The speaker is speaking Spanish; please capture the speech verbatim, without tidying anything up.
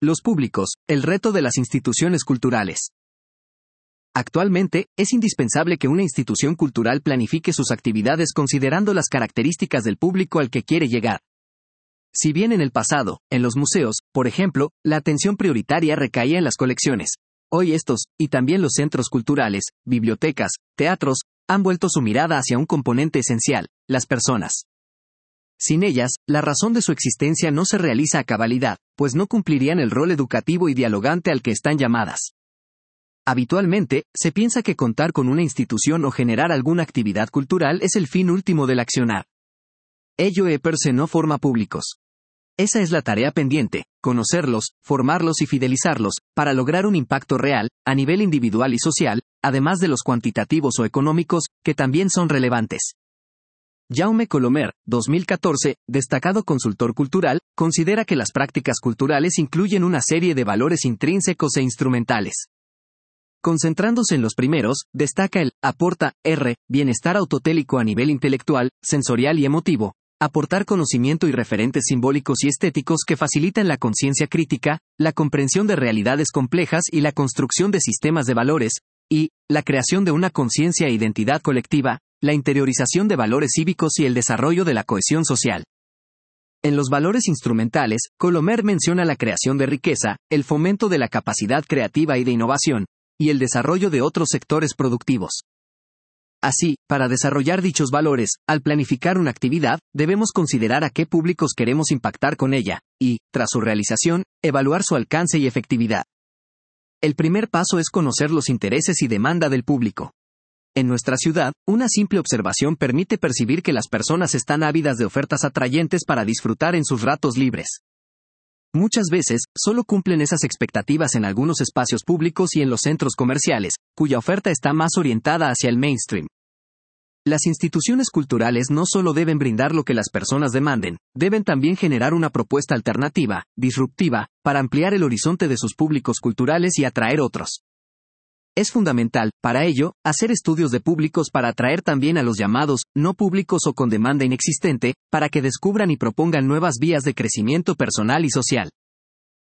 Los públicos, el reto de las instituciones culturales. Actualmente, es indispensable que una institución cultural planifique sus actividades considerando las características del público al que quiere llegar. Si bien en el pasado, en los museos, por ejemplo, la atención prioritaria recaía en las colecciones, hoy estos, y también los centros culturales, bibliotecas, teatros, han vuelto su mirada hacia un componente esencial, las personas. Sin ellas, la razón de su existencia no se realiza a cabalidad, pues no cumplirían el rol educativo y dialogante al que están llamadas. Habitualmente, se piensa que contar con una institución o generar alguna actividad cultural es el fin último del accionar. Ello e per se no forma públicos. Esa es la tarea pendiente, conocerlos, formarlos y fidelizarlos, para lograr un impacto real, a nivel individual y social, además de los cuantitativos o económicos, que también son relevantes. Jaume Colomer, dos mil catorce, destacado consultor cultural, considera que las prácticas culturales incluyen una serie de valores intrínsecos e instrumentales. Concentrándose en los primeros, destaca el aporta R, bienestar autotélico a nivel intelectual, sensorial y emotivo, aportar conocimiento y referentes simbólicos y estéticos que facilitan la conciencia crítica, la comprensión de realidades complejas y la construcción de sistemas de valores, y la creación de una conciencia e identidad colectiva, la interiorización de valores cívicos y el desarrollo de la cohesión social. En los valores instrumentales, Colomer menciona la creación de riqueza, el fomento de la capacidad creativa y de innovación, y el desarrollo de otros sectores productivos. Así, para desarrollar dichos valores, al planificar una actividad, debemos considerar a qué públicos queremos impactar con ella, y, tras su realización, evaluar su alcance y efectividad. El primer paso es conocer los intereses y demanda del público. En nuestra ciudad, una simple observación permite percibir que las personas están ávidas de ofertas atrayentes para disfrutar en sus ratos libres. Muchas veces, solo cumplen esas expectativas en algunos espacios públicos y en los centros comerciales, cuya oferta está más orientada hacia el mainstream. Las instituciones culturales no solo deben brindar lo que las personas demanden, deben también generar una propuesta alternativa, disruptiva, para ampliar el horizonte de sus públicos culturales y atraer otros. Es fundamental, para ello, hacer estudios de públicos para atraer también a los llamados no públicos o con demanda inexistente, para que descubran y propongan nuevas vías de crecimiento personal y social.